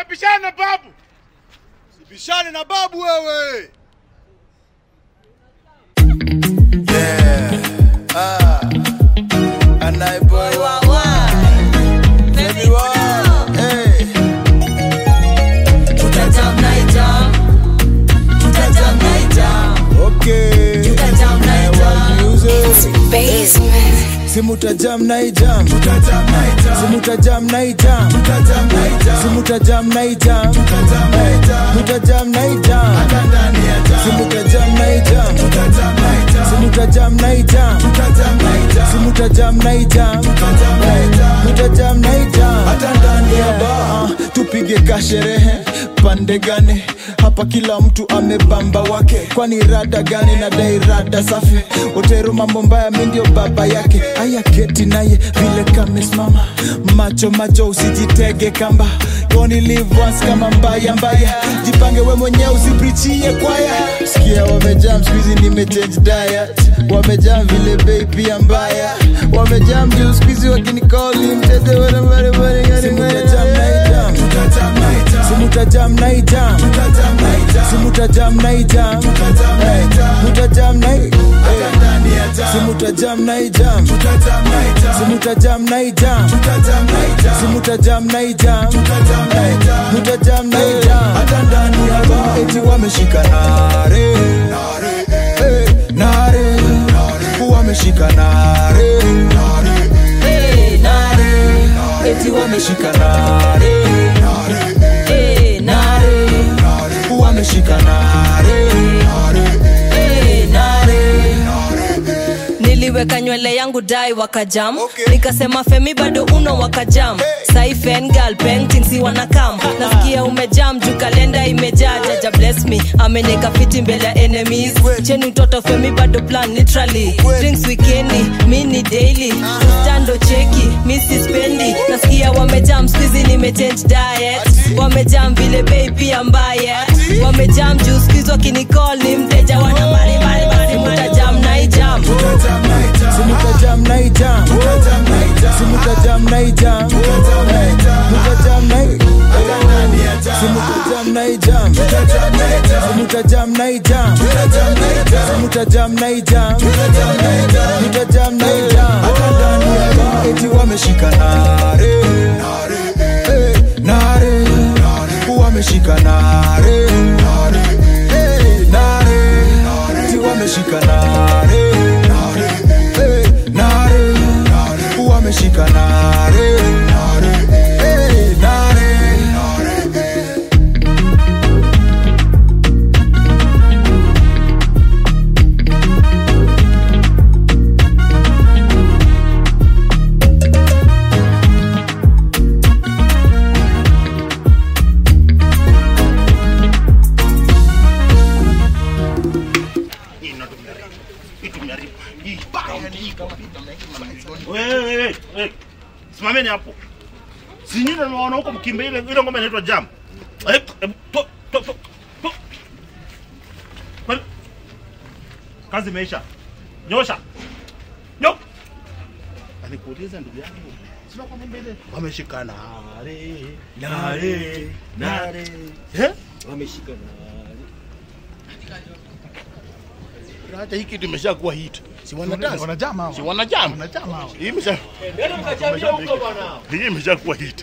unabishana na babu. Sibishane na babu wewe. Anai boy wawa. Baby wow. Hey. Tutajam naijam. Tutajam naijam. Okay. Tutajam naijam. Music. Basement. Simutajam naijam. Tutajam naijam. Simutajam naijam. Tutajam naijam. Simutajam naijam. Tutajam naijam. Tutajam naijam. Atandani ya jam. Simutajam naijam. Tutajam naijam. Simutajam naijam. Tutajam naijam. Simutajam naijam. Tutajam naijam. Tutajam naijam. Atandani ya ba. Tupige kasherehe pande gani? Hapa kila mtu amebamba wake. Kwani rada gani na dai rada safi? Otero mambo mbaya mimi ndio baba yake. Aya keti naye vile kamesimama. Macho macho usijitege kamba. You only live once kama mbaya mbaya. Jipange we mwenyewe usiprichie kwaya. Sikia wamejam squeezy nimechange diet. Wamejam vile baby pia mbaya. Wamejam juu squeezy wakinicall mtete wale wale wale. Simutajam naijam. Tutajam naijam. Simutajam naijam. Tutajam naijam. Simutajam naijam. Tutajam naijam. Tutajam naijam. Simutajam naijam. Tutajam naijam. Simutajam naijam. Tutajam naijam. Simutajam naijam. Tutajam naijam. Tutajam naijam. Hata ndani ya bar eti wameshika nare. Nare. Nare. Wameshika nare. Nare. Nare. Eti wameshika nare. Nare. Nare. Wameshika nare. Niliweka nywele yangu dai wakajam. Nikasema Femi bado uno wakajam. Saifen girl painting si wanakam. Nasikia umejam juu kalenda imejaa. Jaja bless me ameneka fiti mbele ya enemies. Cheni mtoto Femi bado plan literally. Drinks weekendi mini daily. Stando cheki misi spendi. Nasikia wamejam squeezy nimechange diet. Wamejam vile baby ambaye. Wamejam juu squeeze wakinicall ni mteja wana mari mari mari. Mutajam naijam. Simutajam naijam. Simutajam naijam. Simutajam naijam. Simutajam naijam. Simutajam naijam. Simutajam naijam. Simutajam naijam. Eti wameshika nare. Nare. Wameshika nare. Nare. Eti wameshika nare. Nare, wameshika nare. Hey, nare. Wewe simameni hapo. Si nyinyi naona huko mkimbe ile ngoma inaitwa jam. Kazi imeisha. Nyosha. Nyok. Alikuuliza ndugu yangu. Sina kwa mbele. Wameshikana. Nare. Wameshikana. Hata hiki tumeshakuwa hit. Si wanadance. Wanajama. Si wanajama. Wanajama. Hii imeshakuwa hit.